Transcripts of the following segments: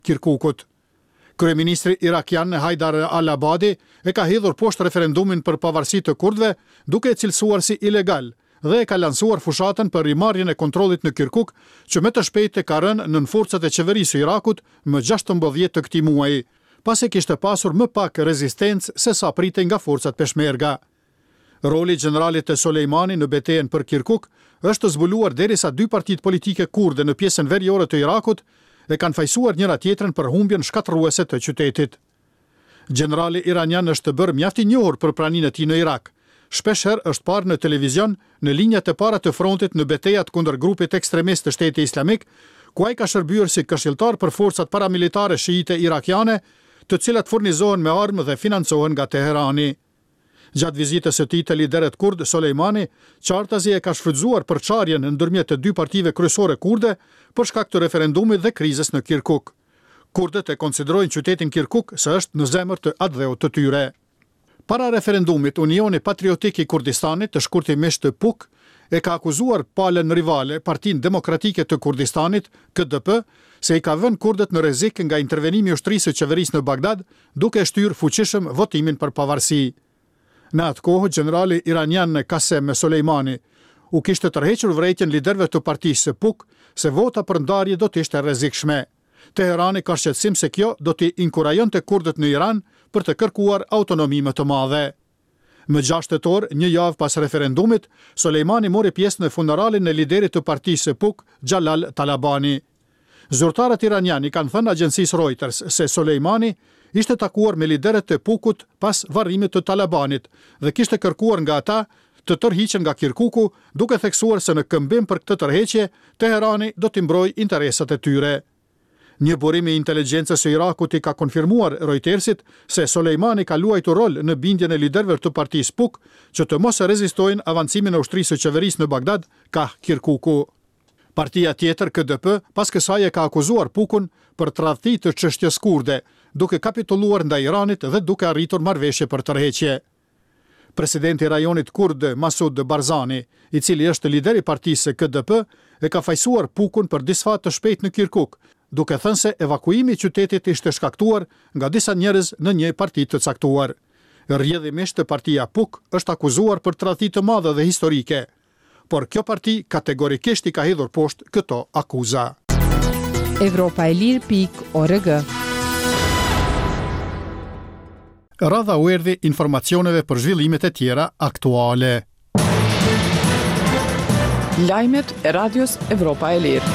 Kirkukut. Kryeministri irakian Haidar al-Abadi e ka hedhur poshtë referendumin për pavarësi të kurdëve, duke e cilësuar si ilegal dhe e ka lansuar fushatën për rimarrjen e kontrollit në Kirkuk, që më të shpejtë ka rënë nën forcat e qeverisë së Irakut më 16 të këtij muaji, pasi kishte pasur më pak rezistencë se sa pritej nga forcat peshmerga. Roli i generalit të Soleimani në betejën për Kirkuk është zbuluar derisa dy partitë politike kurde në pjesën veriore të Irakut e kanë fajsuar njëra tjetrën për humbjen shkatërruese të qytetit. Generali iranian është bërë mjaft i njohur për praninë e tij në Irak. Shpeshherë është parë në televizion në linjat e para të frontit në betejat kundër grupit ekstremist të Shtetit Islamik, ku ai ka shërbyer si këshilltar për forcat paramilitare shiite irakiane, të cilat furnizohen me armë dhe financohen nga Teherani. Gjatë vizitës së tij te liderët kurd, Soleimani qartazi e ka shfrytzuar përçarjen ndërmjet të dy partive kryesore kurde për shkak të referendumit dhe krizës në Kirkuk. Kurdët e konsiderojnë qytetin Kirkuk se është në zemër të atdheut të tyre. Para referendumit, Unioni Patriotik i Kurdistanit, të shkurtimisht PUK, e ka akuzuar palën rivale, Partinë Demokratike të Kurdistanit, KDP, se i ka vënë kurdët në rrezik nga intervenimi i ushtrisë së qeverisë në Bagdad, duke shtyrë fuqishëm votimin për pavarësi. Në atë kohë, generali iranian Qasem Soleimani u kishte tërhequr vërejtjen liderëve të partisë së PUK se vota për ndarje do të ishte rrezikshme. Teherani ka shqetësim se kjo do t'i inkurajonte kurdët në Iran për të kërkuar autonomi më të madhe. Më 6 tetor, një javë pas referendumit, Soleimani mori pjesë në funeralin e liderit të partisë së PUK, Jalal Talabani. Zyrtarët iraniani kanë thënë agjencisë Reuters se Soleimani ishte takuar me liderët e PUK-ut pas varrimit të Talabanit dhe kishte kërkuar nga ata të tërhiqen nga Kirkuku, duke theksuar se në këmbim për këtë tërheqje, Teherani do t'i mbrojë interesat e tyre. Një burim i inteligjencës së Irakut i ka konfirmuar Reutersit se Soleimani ka luajtur rol në bindjen e liderëve të partisë PUK që të mos avancimin avancimin e ushtrisë së qeverisë në Bagdad ka Kirkuku. Partia tjetër, KDP, pas kësaj e ka akuzuar PUK-un për tradhti të çështjes kurde, duke kapitulluar ndaj Iranit dhe duke arritur marrëveshje për tërheqje. Presidenti i rajonit kurd Masud Barzani, i cili është lideri i partisë KDP, e ka fajsuar PUK-un për disfat të shpejt në Kirkuk, duke thënë se evakuimi i qytetit ishte shkaktuar nga disa njerëz në një parti të caktuar. Rrjedhimisht partia PUK është akuzuar për tradhti të madhe dhe historike, por kjo parti kategorikisht i ka hedhur poshtë këto akuza. Evropaelir.org. Radha u erdhi informacioneve për zhvillimet e tjera aktuale. Lajmet e radios Evropa e Lirë.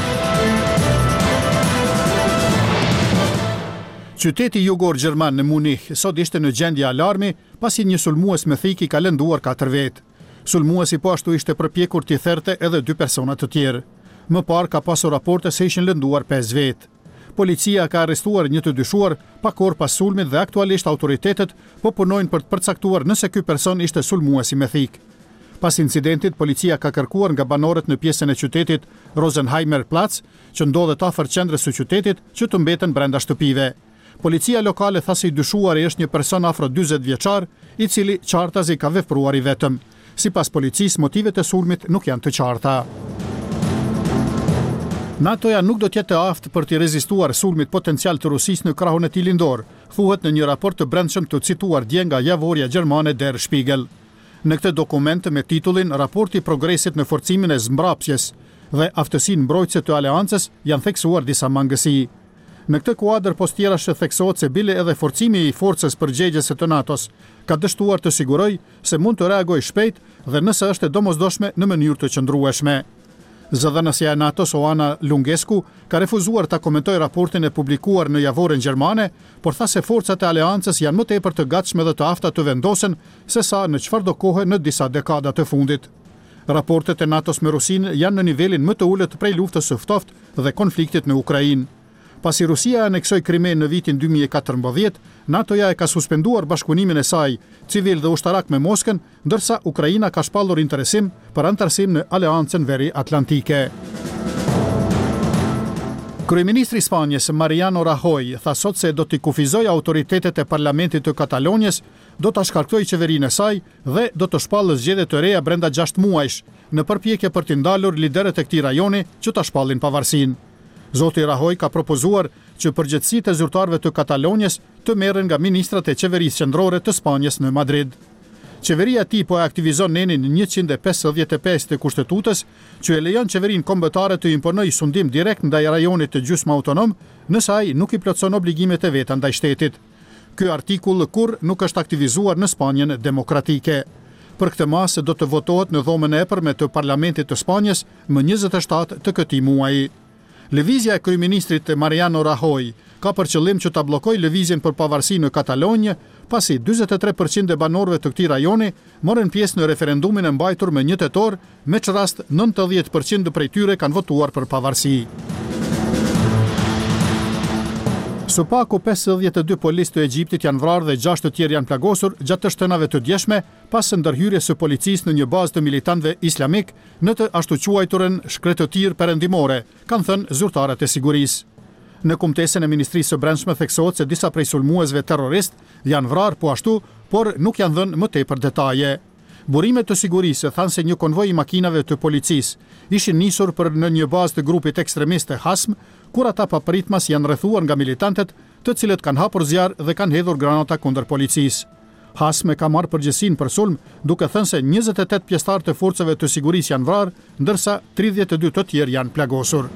Qyteti jugor gjerman në Munich sot ishte në gjendje alarmi pasi një sulmues me thik i ka lënduar 4 vetë. Sulmuesi po ashtu ishte përpjekur t'i therte edhe 2 persona të tjerë. Më parë ka pasur raporte se ishin lënduar 5 vetë. Policia ka arrestuar një të dyshuar pak orë pas sulmit dhe aktualisht autoritetet po punojnë për të përcaktuar nëse ky person ishte sulmuesi me thik. Pas incidentit, policia ka kërkuar nga banorët në pjesën e qytetit Rosenheimer Platz, që ndodhet afër qendrës së qytetit, që të mbeten brenda shtëpive. Policia lokale tha se i dyshuari është një person afro 40 vjeçar, i cili qartazi ka vepruar i vetëm. Sipas policisë, motivet e sulmit nuk janë të qarta. NATO-ja nuk do t'jetë aftë për t'i rezistuar sulmit potencial të Rusisë në krahun e tij lindor, thuhet në një raport të brendshëm të cituar dje nga javorja gjermane Der Spiegel. Në këtë dokument me titullin Raporti progresit në forcimin e zmbrapsjes dhe aftësinë mbrojtëse të aleancës janë theksuar disa mangësi. Në këtë kuadër postjerash theksohet se bile edhe forcimi i forcës përgjegjëse të NATO-s ka dështuar të sigurojë se mund të reagojë shpejt dhe nëse është e domosdoshme në mënyrë të qëndrueshme. Zëdhënësja e NATO-s Oana Lungescu ka refuzuar ta komentojë raportin e publikuar në javorën gjermane, por tha se forcat e aleancës janë më tepër të gatshme dhe të afta të vendosen se sa në çfarëdo kohë në disa dekada të fundit. Raportet e NATO-s me Rusinë janë në nivelin më të ulët prej luftës së ftohtë dhe konfliktit në Ukrainë. Pasi Rusia aneksoi Krimen në vitin 2014, NATO-ja e ka suspenduar bashkëpunimin e saj civil dhe ushtarak me Moskën, ndërsa Ukraina ka shpallur interesim për antarësim në Aleancën Veri-Atlantike. Kryeministri i Spanjës Mariano Rajoy tha sot se do t'i kufizojë autoritetet e parlamentit të Katalonjes, do ta shkarktojë qeverinë e saj dhe do të shpallë zgjedhje të reja brenda 6 muajsh, në përpjekje për t'i ndalur liderët e këtij rajoni që ta shpallin pavarësinë. Zoti Rajoy ka propozuar që përgjegjësitë e zyrtarëve të Katalonjes të merren nga ministrat e qeverisë qendrore të Spanjës në Madrid. Qeveria e tij po e aktivizon nenin 155 të kushtetutës që e lejon qeverinë kombëtare të imponojë sundim direkt ndaj rajonit të gjysmë autonom, nëse ai nuk i plotson obligimet e veta ndaj shtetit. Ky artikull kurrë nuk është aktivizuar në Spanjën demokratike. Për këtë masë do të votohet në dhomën e epërme të Parlamentit të Spanjës më 27 të këtij muaji. Lëvizja e kryeministrit Mariano Rajoy ka për qëllim që ta bllokojë lëvizjen për pavarësi në Katalonjë, pasi 43% e banorëve të këtij rajoni morën pjesë në referendumin e mbajtur më 1 tetor, me që rast 90% prej tyre kanë votuar për pavarësi. Së paku 52 policë të Egjiptit janë vrarë dhe 6 të tjerë janë plagosur gjatë të shtënave të djeshme pas ndërhyrjes së policisë në një bazë të militantëve islamik në të ashtu quajturën shkretëtirë perëndimore, kanë thënë zyrtarët e sigurisë. Në kumtesën e Ministrisë së Brendshme theksohet se disa prej sulmuesve terrorist janë vrarë po ashtu, por nuk janë dhënë më tepër detaje. Burimet të sigurisë thanë se një konvoj i makinave të policisë ishin nisur për në një bazë të grupit ekstremist të Hasm, kur ata papritmas janë rrethuar nga militantët, të cilët kanë hapur zjarr dhe kanë hedhur granata kundër policisë. Hasm ka marrë përgjegjësinë për sulm, duke thënë se 28 pjesëtarë të forcave të sigurisë janë vrarë, ndërsa 32 të tjerë janë plagosur.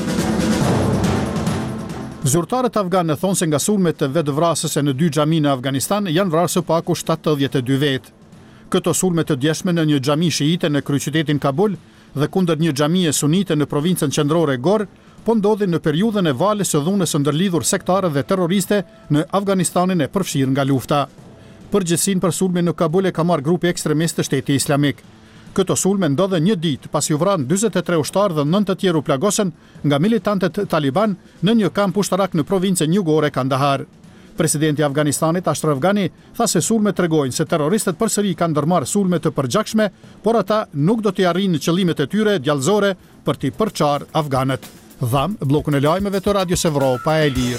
Zyrtarët afganë thonë se nga sulmet të vetvrasëse në 2 xhami në Afganistan janë vrarë së paku 72 vetë. Këto sulme të djeshme në një xhami shiite në kryeqytetin Kabul dhe kundër një xhamie sunite në provincën qendrore Gor, po ndodhin në periudhën e valës së dhunës së ndërlidhur sektare dhe terroriste në Afganistanin e përfshirë nga lufta. Përgjegjësinë për sulmin në Kabul e ka marrë grupi ekstremist të Shtetit Islamik. Këto sulme ndodhen një ditë pas u vranë 43 ushtarë dhe 9 të tjerë u plagosën nga militantët Taliban në një kamp ushtarak në provincën jugore Kandahar. Presidenti i Afganistanit Ashraf Ghani tha se sulmet tregojnë se terroristët përsëri kanë ndërmarrë sulme të përgjakshme, por ata nuk do të arrijnë qëllimet e tyre djallëzore për t'i përçarë afganët. Dham bllokun e lajmeve të Radios Evropa e Lirë.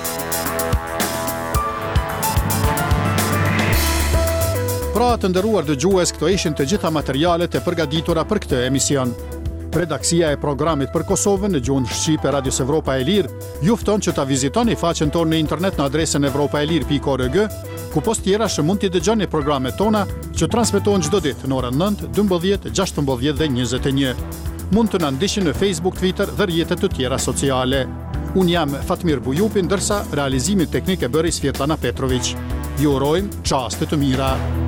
Pra të nderuar dëgjues, këto ishin të gjitha materialet e përgatitura për këtë emision. Redaksia e programit për Kosovën në gjuhën shqipe Radios Evropa e Lirë ju fton që ta vizitoni faqen tonë në internet në adresën evropaelir.org, ku post tjera që mund t'i dëgjoni programet tona që transmetohen çdo ditë në orën 9, 12, 16 dhe 21. Mund të na ndiqni në Facebook, Twitter dhe rrjetet të tjera sociale. Unë jam Fatmir Bujupi, ndërsa realizimin teknik e bëri Svetlana Petrović. Ju urojmë çaste të mira.